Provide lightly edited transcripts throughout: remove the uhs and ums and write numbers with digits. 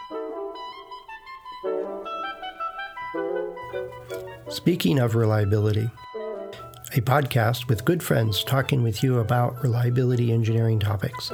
Speaking of reliability, a podcast with good friends talking with you about reliability engineering topics.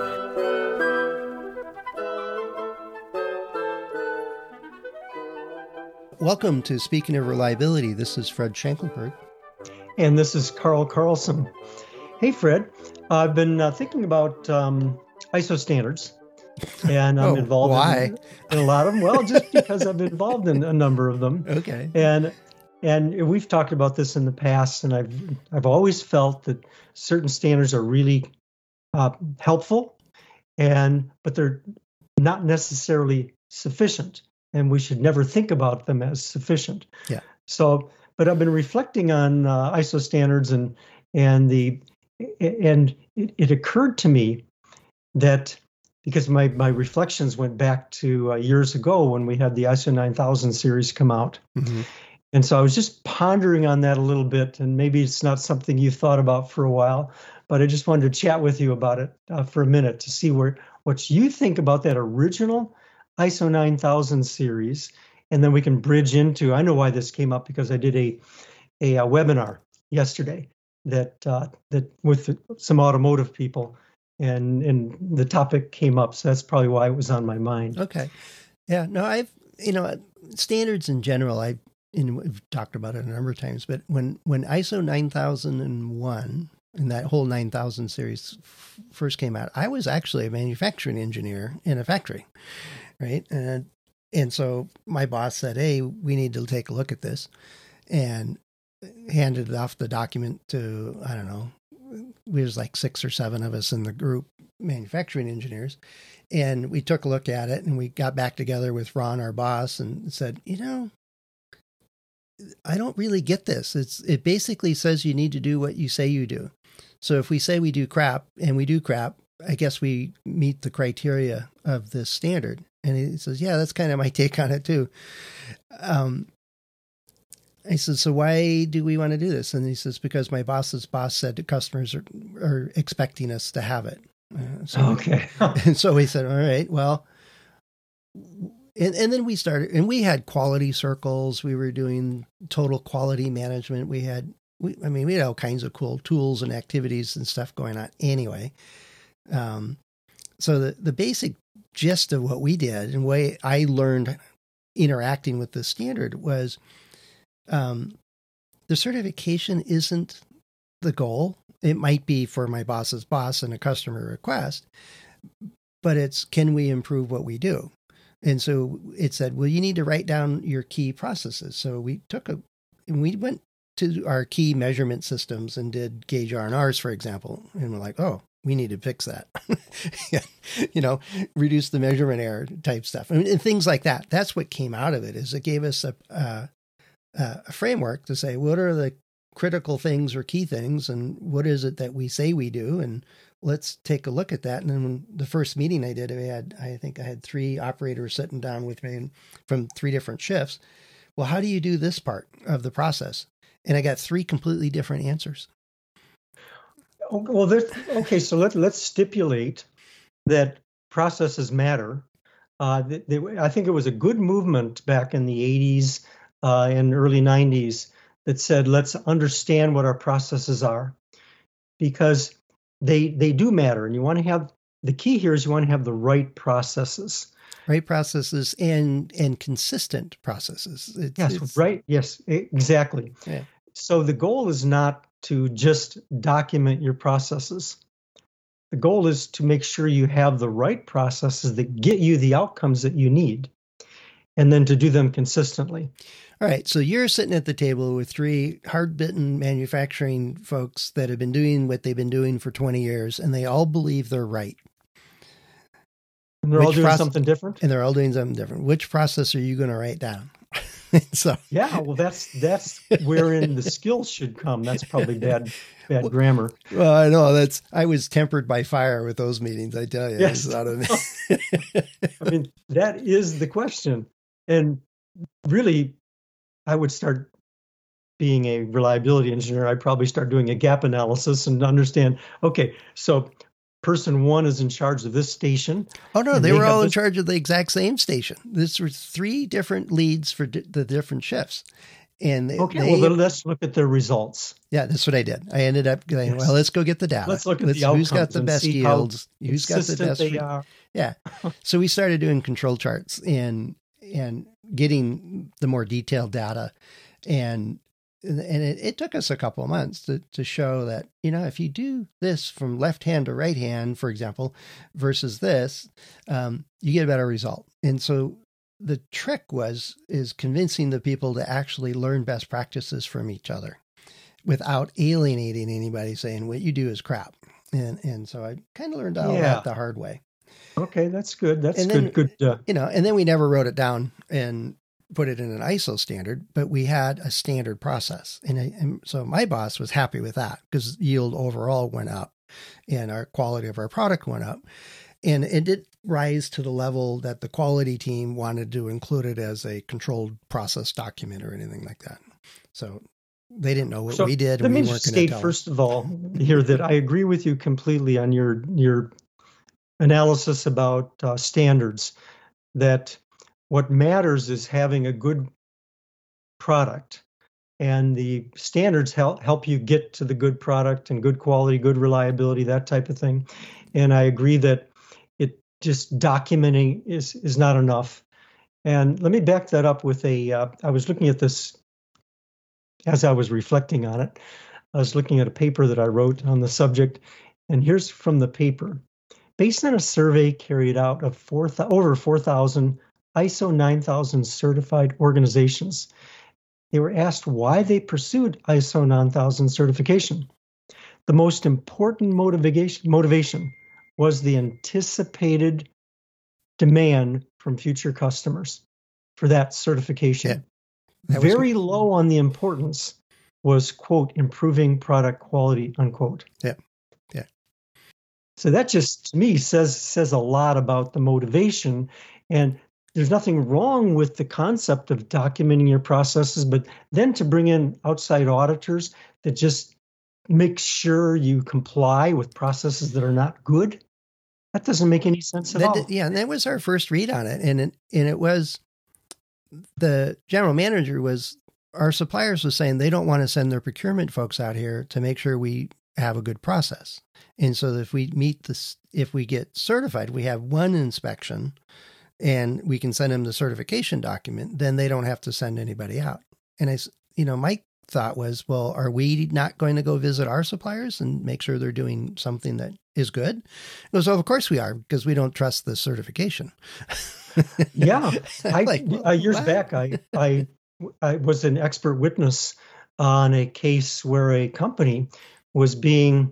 Welcome to Speaking of Reliability. This is Fred Schenkelberg. And this is Carl Carlson. Hey, Fred. I've been thinking about ISO standards, and I'm involved in a lot of them. Well, just because I'm involved in a number of them. Okay. And we've talked about this in the past, and I've always felt that certain standards are really helpful, but they're not necessarily sufficient, and we should never think about them as sufficient. Yeah. But I've been reflecting on ISO standards, and it occurred to me that because my reflections went back to years ago when we had the ISO 9000 series come out. Mm-hmm. And so I was just pondering on that a little bit, and maybe it's not something you thought about for a while, but I just wanted to chat with you about it for a minute to see what you think about that original ISO 9000 series. And then we can bridge into, I know why this came up because I did a webinar yesterday that with some automotive people, and the topic came up. So that's probably why it was on my mind. Okay. Yeah, no, standards in general, we've talked about it a number of times, but when ISO 9001 and that whole 9000 series first came out, I was actually a manufacturing engineer in a factory, right? And so my boss said, hey, we need to take a look at this, and handed off the document to, I don't know, there's like 6 or 7 of us in the group, manufacturing engineers. And we took a look at it, and we got back together with Ron, our boss, and said, I don't really get this. It basically says you need to do what you say you do. So if we say we do crap and we do crap, I guess we meet the criteria of this standard. And he says, yeah, that's kind of my take on it too. I said, so why do we want to do this? And he says, because my boss's boss said the customers are expecting us to have it. Okay. And so we said, all right, well, and then we started, and we had quality circles. We were doing total quality management. We had all kinds of cool tools and activities and stuff going on anyway. So the basic gist of what we did and way I learned interacting with the standard was the certification isn't the goal. It might be for my boss's boss and a customer request, but it's, can we improve what we do? And so it said, well, you need to write down your key processes. So we went to our key measurement systems and did gauge R&Rs, for example. And we're like, oh, we need to fix that, reduce the measurement error type stuff. And things like that. That's what came out of it, is it gave us a framework to say, what are the critical things or key things, and what is it that we say we do? And let's take a look at that. And then the first meeting I did, I think I had 3 operators sitting down with me from 3 different shifts. Well, how do you do this part of the process? And I got 3 completely different answers. Well, okay. So let's stipulate that processes matter. I think it was a good movement back in the 80s and early 90s that said, let's understand what our processes are, because they do matter. And you want to have, the key here is you want to have the right processes. Right processes and consistent processes. Right. Yes, exactly. Yeah. So the goal is not to just document your processes. The goal is to make sure you have the right processes that get you the outcomes that you need, and then to do them consistently. All right. So you're sitting at the table with 3 hard-bitten manufacturing folks that have been doing what they've been doing for 20 years, and they all believe they're right. And they're all doing something different? And they're all doing something different. Which process are you going to write down? So yeah, well, that's wherein the skills should come. That's probably bad grammar. Well, I know I was tempered by fire with those meetings, I tell you. Yes. I mean, that is the question. And really, I would start being a reliability engineer. I'd probably start doing a gap analysis and understand, okay, so person one is in charge of this station. Oh, no, they were all in charge of the exact same station. This were 3 different leads for the different shifts. And well, then let's look at their results. Yeah, that's what I did. I ended up going, well, let's go get the data. Let's look at the outcomes. Who's got the best yields? Who's got the best? They are. Yeah. So we started doing control charts and getting the more detailed data. And it took us a couple of months to show that, if you do this from left hand to right hand, for example, versus this, you get a better result. And so the trick is convincing the people to actually learn best practices from each other without alienating anybody, saying what you do is crap. And so I kind of learned all that the hard way. Okay, that's good. That's good. And then we never wrote it down and put it in an ISO standard, but we had a standard process. And so my boss was happy with that because yield overall went up and our quality of our product went up. And it did rise to the level that the quality team wanted to include it as a controlled process document or anything like that. So they didn't know what we did. Let me just state, first of all, here that I agree with you completely on your analysis about standards, that what matters is having a good product. And the standards help you get to the good product and good quality, good reliability, that type of thing. And I agree that just documenting is not enough. And let me back that up with I was looking at this as I was reflecting on it. I was looking at a paper that I wrote on the subject, and here's from the paper. Based on a survey carried out of over 4,000 ISO 9000 certified organizations, they were asked why they pursued ISO 9000 certification. The most important motivation was the anticipated demand from future customers for that certification. Yeah, very low on the importance was, quote, improving product quality, unquote. Yeah. So that just, to me, says a lot about the motivation. And there's nothing wrong with the concept of documenting your processes, but then to bring in outside auditors that just make sure you comply with processes that are not good, that doesn't make any sense at all. Yeah, and that was our first read on it. And it was, the general manager our suppliers was saying they don't want to send their procurement folks out here to make sure we have a good process. And so if we if we get certified, we have one inspection and we can send them the certification document, then they don't have to send anybody out. And my thought was, well, are we not going to go visit our suppliers and make sure they're doing something that is good? It goes, of course we are, because we don't trust the certification. Yeah. Years back, I was an expert witness on a case where a company was being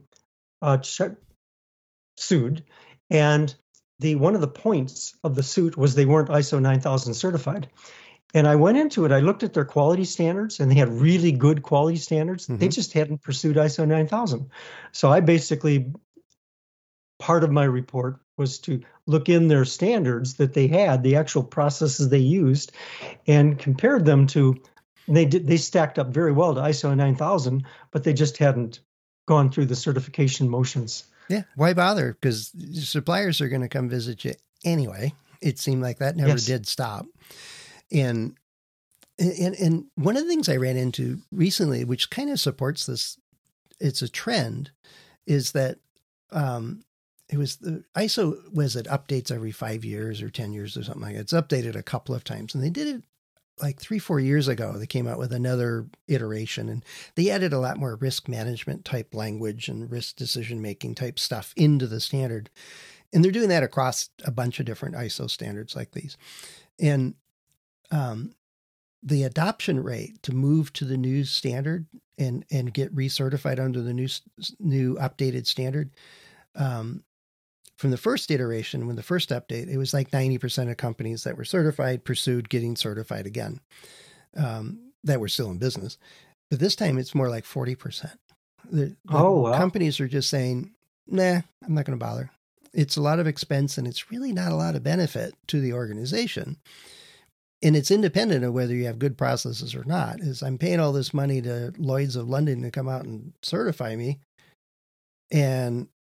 sued, and one of the points of the suit was they weren't ISO 9000 certified. And I went into it, I looked at their quality standards, and they had really good quality standards. Mm-hmm. They just hadn't pursued ISO 9000. So I basically, part of my report was to look in their standards that they had, the actual processes they used, and compared them to, they stacked up very well to ISO 9000, but they just hadn't gone through the certification motions. Yeah, why bother? Because suppliers are going to come visit you anyway. It seemed like that never did stop. And one of the things I ran into recently, which kind of supports this, it's a trend, is that it was the ISO it updates every 5 years or 10 years or something like that. It's updated a couple of times, and they did it like 3-4 years ago. They came out with another iteration, and they added a lot more risk management type language and risk decision-making type stuff into the standard. And they're doing that across a bunch of different ISO standards like these. And the adoption rate to move to the new standard and get recertified under the new updated standard, from the first iteration, when the first update, it was like 90% of companies that were certified pursued getting certified again, that were still in business. But this time it's more like 40%. Companies are just saying, nah, I'm not going to bother. It's a lot of expense, and it's really not a lot of benefit to the organization. And it's independent of whether you have good processes or not. I'm paying all this money to Lloyd's of London to come out and certify me. And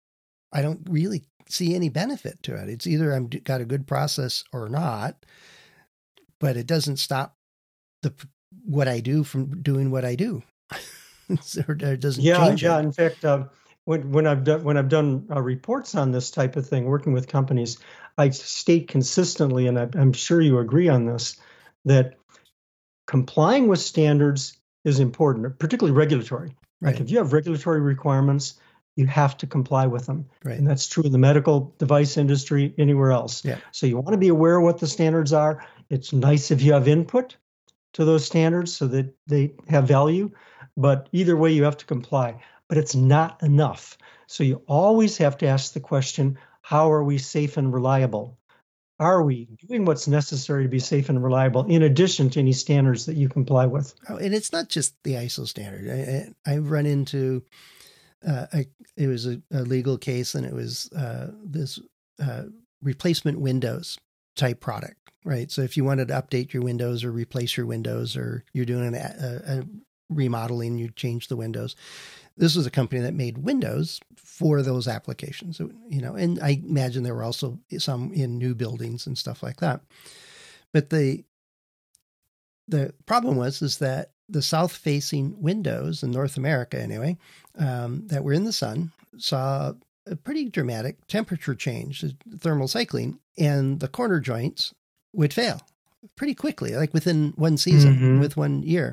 I don't really see any benefit to it. It's either I've got a good process or not, but it doesn't stop what I do from doing what I do. Or it doesn't change it. In fact, when I've done reports on this type of thing, working with companies, I state consistently, and I'm sure you agree on this, that complying with standards is important, particularly regulatory. Right. Like if you have regulatory requirements, you have to comply with them. Right. And that's true in the medical device industry, anywhere else. Yeah. So you want to be aware of what the standards are. It's nice if you have input to those standards so that they have value. But either way, you have to comply. But it's not enough. So you always have to ask the question, how are we safe and reliable? Are we doing what's necessary to be safe and reliable in addition to any standards that you comply with? Oh, and it's not just the ISO standard. I've run into, it was a legal case, and it was this replacement Windows type product, right? So if you wanted to update your Windows or replace your Windows, or you're doing a remodeling, you change the Windows. This was a company that made Windows for those applications, and I imagine there were also some in new buildings and stuff like that. But the problem was that the south-facing windows in North America, anyway, that were in the sun, saw a pretty dramatic temperature change, thermal cycling, and the corner joints would fail pretty quickly, like within one season, with 1 year.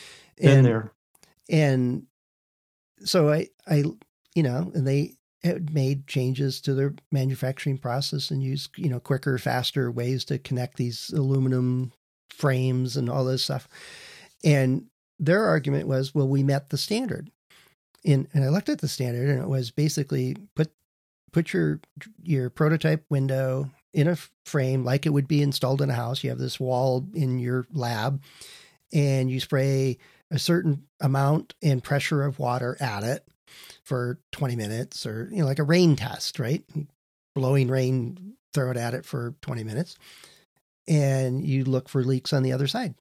And so I and they had made changes to their manufacturing process and used, quicker, faster ways to connect these aluminum frames and all this stuff. And their argument was, well, we met the standard. And I looked at the standard, and it was basically put your prototype window in a frame like it would be installed in a house. You have this wall in your lab, and you spray a certain amount and pressure of water at it for 20 minutes, or, like a rain test, right? Blowing rain, throw it at it for 20 minutes, and you look for leaks on the other side.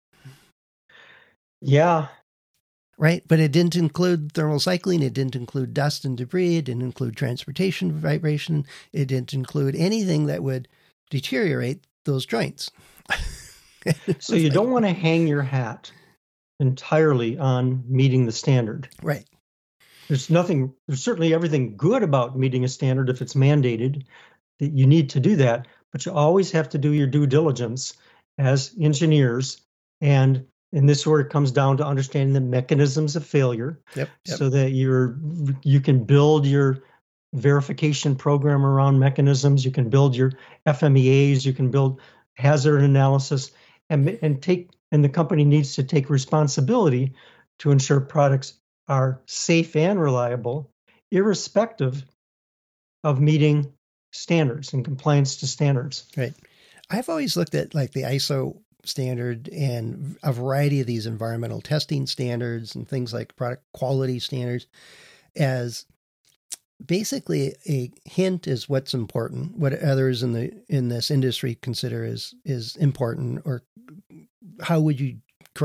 Yeah. Right. But it didn't include thermal cycling. It didn't include dust and debris. It didn't include transportation vibration. It didn't include anything that would deteriorate those joints. So you don't want to hang your hat entirely on meeting the standard. Right. There's certainly everything good about meeting a standard if it's mandated, that you need to do that, but you always have to do your due diligence as engineers. And this is where it comes down to understanding the mechanisms of failure. Yep. So that you can build your verification program around mechanisms, you can build your FMEAs, you can build hazard analysis, and the company needs to take responsibility to ensure products are safe and reliable, irrespective of meeting standards and compliance to standards. Right. I've always looked at like the ISO standard and a variety of these environmental testing standards and things like product quality standards as basically a hint is what's important, what others in this industry consider is important, or how would you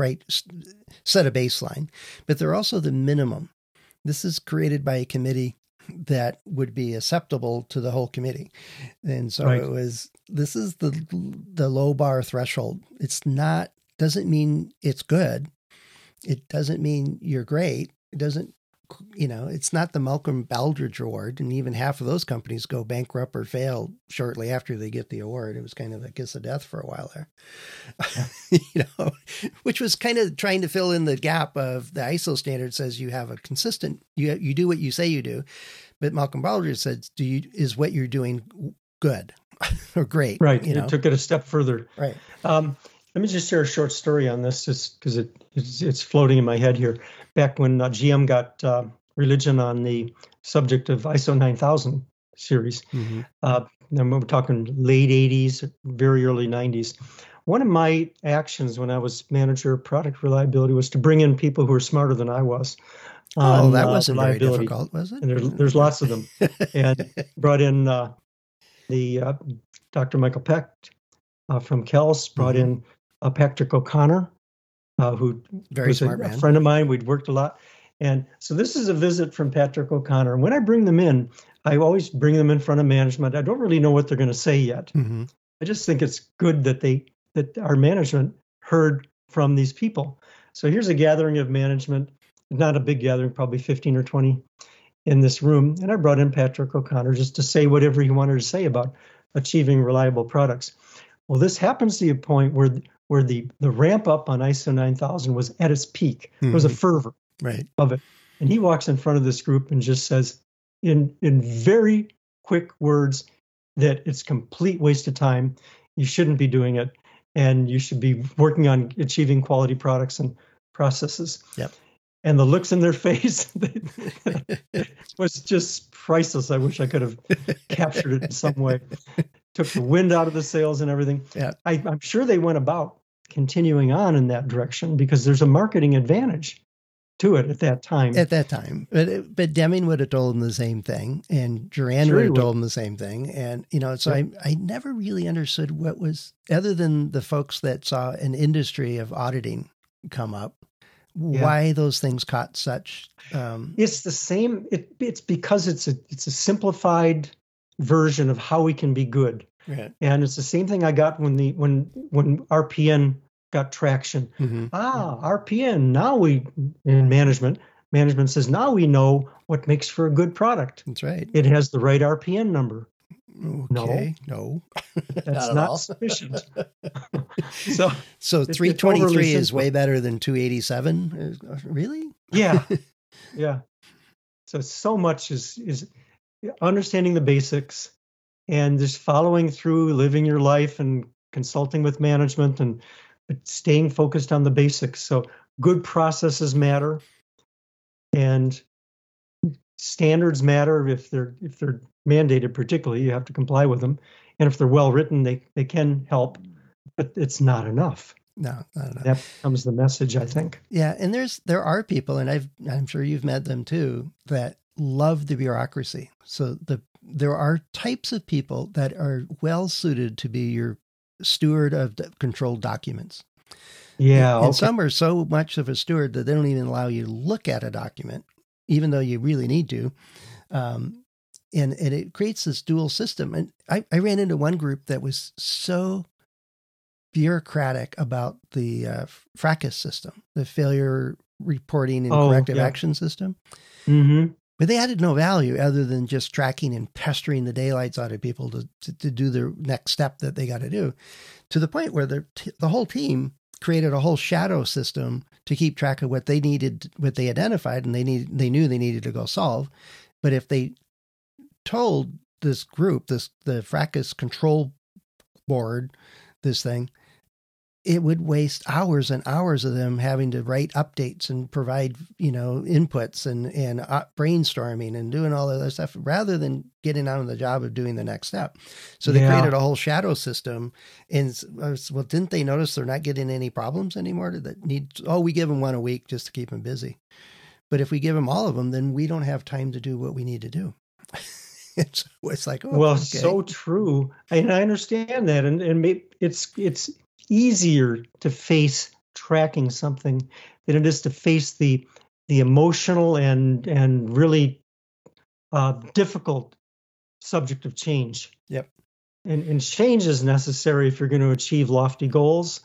set a baseline. But they're also the minimum. This is created by a committee that would be acceptable to the whole committee. And so right. This is the low bar threshold. Doesn't mean it's good. It doesn't mean you're great. It doesn't, it's not the Malcolm Baldrige Award. And even half of those companies go bankrupt or fail shortly after they get the award. It was kind of a kiss of death for a while there, which was kind of trying to fill in the gap of the ISO standard says you have a consistent, you do what you say you do. But Malcolm Baldrige said, is what you're doing good or great? Right. You took it a step further. Right. Let me just share a short story on this, just because it's floating in my head here. Back when GM got religion on the subject of ISO 9000 series, then we're talking late 80s, very early 90s. One of my actions when I was manager of product reliability was to bring in people who were smarter than I was. That wasn't very difficult, was it? And there's lots of them. And brought in the Dr. Michael Pecht from Kels, brought in Patrick O'Connor, who very was smart a man. friend of mine. We'd worked a lot. And so this is a visit from Patrick O'Connor. And when I bring them in, I always bring them in front of management. I don't really know what they're going to say yet. Mm-hmm. I just think it's good that our management heard from these people. So here's a gathering of management, not a big gathering, probably 15 or 20 in this room. And I brought in Patrick O'Connor just to say whatever he wanted to say about achieving reliable products. Well, this happens to be a point where the ramp up on ISO 9000 was at its peak. There was a fervor of it. And he walks in front of this group and just says in very quick words that it's complete waste of time. You shouldn't be doing it. And you should be working on achieving quality products and processes. Yep. And the looks in their face was just priceless. I wish I could have captured it in some way. Took the wind out of the sails and everything. Yeah. I'm sure they went about continuing on in that direction because there's a marketing advantage to it at that time. But Deming would have told him the same thing, and Duran would have told him the same thing. And, so I never really understood what was, other than the folks that saw an industry of auditing come up, why those things caught such. It's the same. It's because it's a simplified version of how we can be good. Right. And it's the same thing I got when RPN got traction. Mm-hmm. RPN. Now in management says, now we know what makes for a good product. That's right. It has the right RPN number. Okay. No. That's not sufficient. So 323 is way better than 287. Really? Yeah. Yeah. So much is understanding the basics and just following through, living your life and consulting with management and staying focused on the basics. So good processes matter and standards matter. If they're mandated, particularly, you have to comply with them. And if they're well written, they can help, but it's not enough. No, not enough. That becomes the message, I think. Yeah, and there are people, and I'm sure you've met them too, that love the bureaucracy. So there are types of people that are well suited to be your steward of controlled documents. Yeah. And some are so much of a steward that they don't even allow you to look at a document, even though you really need to. And it creates this dual system. And I ran into one group that was so bureaucratic about the FRACAS system, the failure reporting and corrective action system. Mm-hmm. But they added no value other than just tracking and pestering the daylights out of people to do their next step that they got to do, to the point where the whole team created a whole shadow system to keep track of what they needed, what they identified, and they knew they needed to go solve. But if they told this group, the FRACAS control board, this thing, it would waste hours and hours of them having to write updates and provide, inputs and brainstorming and doing all of that stuff rather than getting on the job of doing the next step. So they created a whole shadow system. And well, didn't they notice they're not getting any problems anymore we give them one a week just to keep them busy. But if we give them all of them, then we don't have time to do what we need to do. It's like, so true. And I understand that. And it's easier to face tracking something than it is to face the emotional and really difficult subject of change. Yep. And change is necessary if you're going to achieve lofty goals,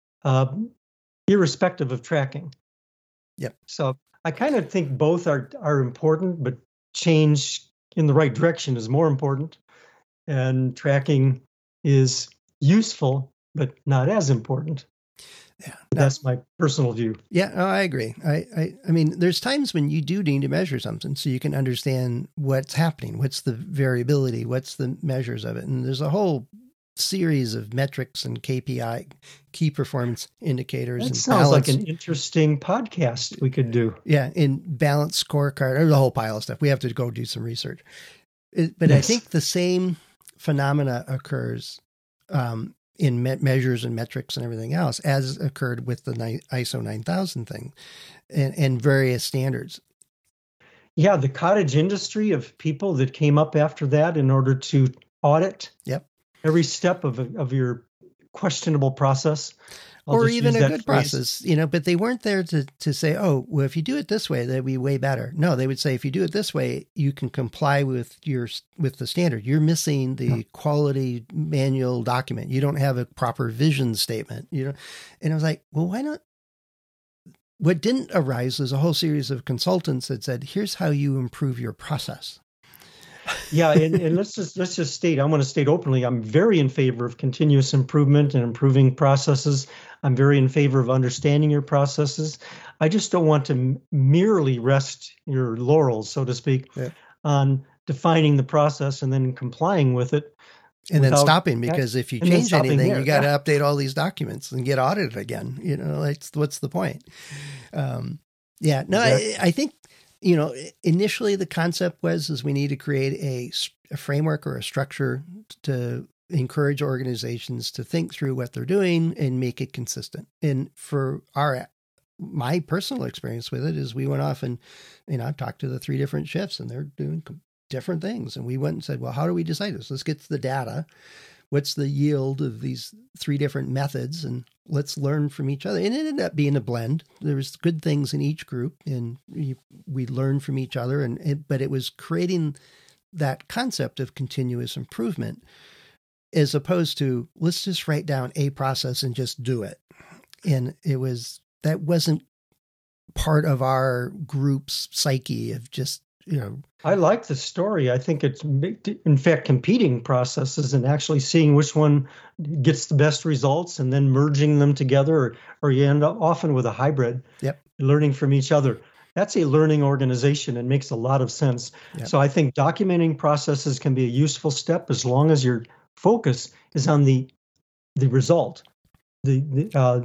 irrespective of tracking. Yep. So I kind of think both are important, but change in the right direction is more important. And tracking is useful, but not as important. Yeah, that's my personal view. Yeah, I agree. I mean, there's times when you do need to measure something so you can understand what's happening, what's the variability, what's the measures of it, and there's a whole series of metrics and KPI, key performance indicators. That sounds like an interesting podcast we could do. Yeah, in balanced scorecard, there's a whole pile of stuff. We have to go do some research. But I think the same phenomena occurs in measures and metrics and everything else, as occurred with the ISO 9000 thing and various standards. Yeah, the cottage industry of people that came up after that in order to audit every step of your questionable process. Or even a good process, but they weren't there to say, oh, well, if you do it this way, that'd be way better. No, they would say, if you do it this way, you can comply with the standard. You're missing the quality manual document. You don't have a proper vision statement, And I was like, well, why not? What didn't arise was a whole series of consultants that said, here's how you improve your process. Yeah, and let's just state, I want to state openly, I'm very in favor of continuous improvement and improving processes. I'm very in favor of understanding your processes. I just don't want to merely rest your laurels, so to speak, on defining the process and then complying with it. And then stopping, because if you change anything, you got to update all these documents and get audited again. What's the point? Exactly. I think, initially the concept was we need to create a framework or a structure to encourage organizations to think through what they're doing and make it consistent. And for my personal experience with it is we went off and, I've talked to the 3 different shifts and they're doing different things. And we went and said, well, how do we decide this? Let's get to the data. What's the yield of these 3 different methods? And let's learn from each other. And it ended up being a blend. There was good things in each group and we learned from each other. But it was creating that concept of continuous improvement as opposed to let's just write down a process and just do it. And that wasn't part of our group's psyche of just, I like the story. I think it's, in fact, competing processes and actually seeing which one gets the best results and then merging them together, or you end up often with a hybrid, learning from each other. That's a learning organization and makes a lot of sense. Yep. So I think documenting processes can be a useful step as long as your focus is on the result. The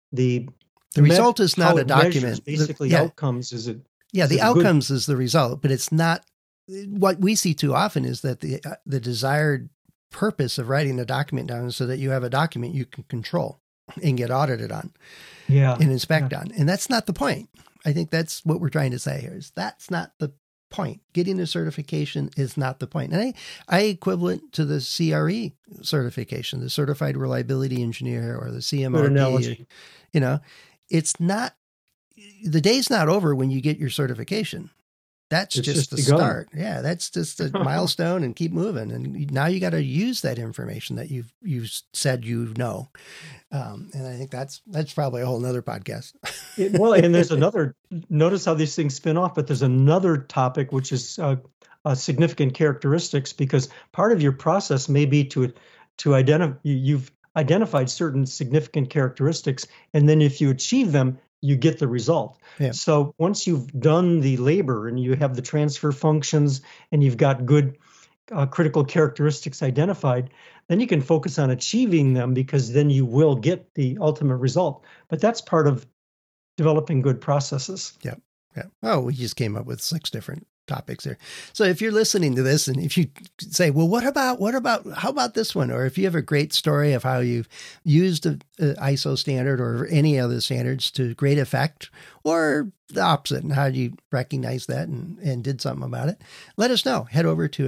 result is not a document. Basically, outcomes is it. Yeah, the outcomes is the result, but it's not. What we see too often is that the desired purpose of writing a document down is so that you have a document you can control and get audited on, and inspect on, and that's not the point. I think that's what we're trying to say here. Is that's not the point. Getting a certification is not the point. And I equivalent to the CRE certification, the Certified Reliability Engineer or the CMRP. It's not. The day's not over when you get your certification. That's just the start. Yeah, that's just a milestone and keep moving. And now you got to use that information that you've said And I think that's probably a whole nother podcast. And there's another, notice how these things spin off, but there's another topic, which is significant characteristics, because part of your process may be to identify, you've identified certain significant characteristics, and then if you achieve them, you get the result. Yeah. So once you've done the labor and you have the transfer functions and you've got good critical characteristics identified, then you can focus on achieving them, because then you will get the ultimate result. But that's part of developing good processes. Yeah. Yeah. Oh, we just came up with 6 different topics there. So if you're listening to this and if you say, well, how about this one? Or if you have a great story of how you've used an ISO standard or any other standards to great effect, or the opposite, and how you recognize that and did something about it, let us know. Head over to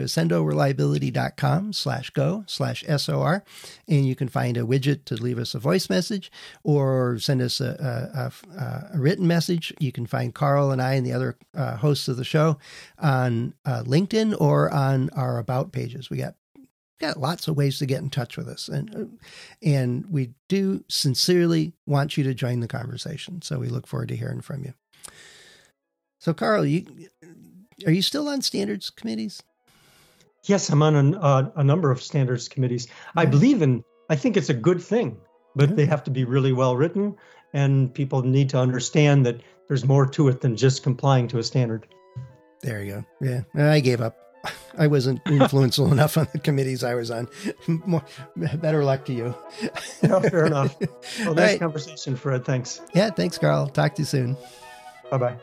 accendoreliability.com/go/SOR, and you can find a widget to leave us a voice message or send us a written message. You can find Carl and I and the other hosts of the show on LinkedIn or on our About pages. We got lots of ways to get in touch with us. And we do sincerely want you to join the conversation. So we look forward to hearing from you. So Carl, are you still on standards committees? Yes, I'm on a number of standards committees. I think it's a good thing, but they have to be really well written, and people need to understand that there's more to it than just complying to a standard. There you go. Yeah, I gave up. I wasn't influential enough on the committees I was on. Better luck to you. No, fair enough. Well, nice conversation, Fred. Thanks. Yeah, thanks, Carl. Talk to you soon. Bye-bye.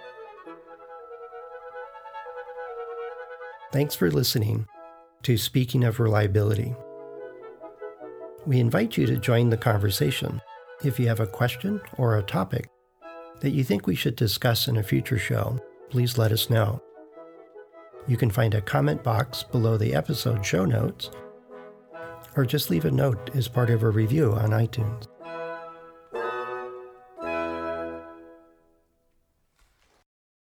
Thanks for listening to Speaking of Reliability. We invite you to join the conversation. If you have a question or a topic that you think we should discuss in a future show, please let us know. You can find a comment box below the episode show notes, or just leave a note as part of a review on iTunes.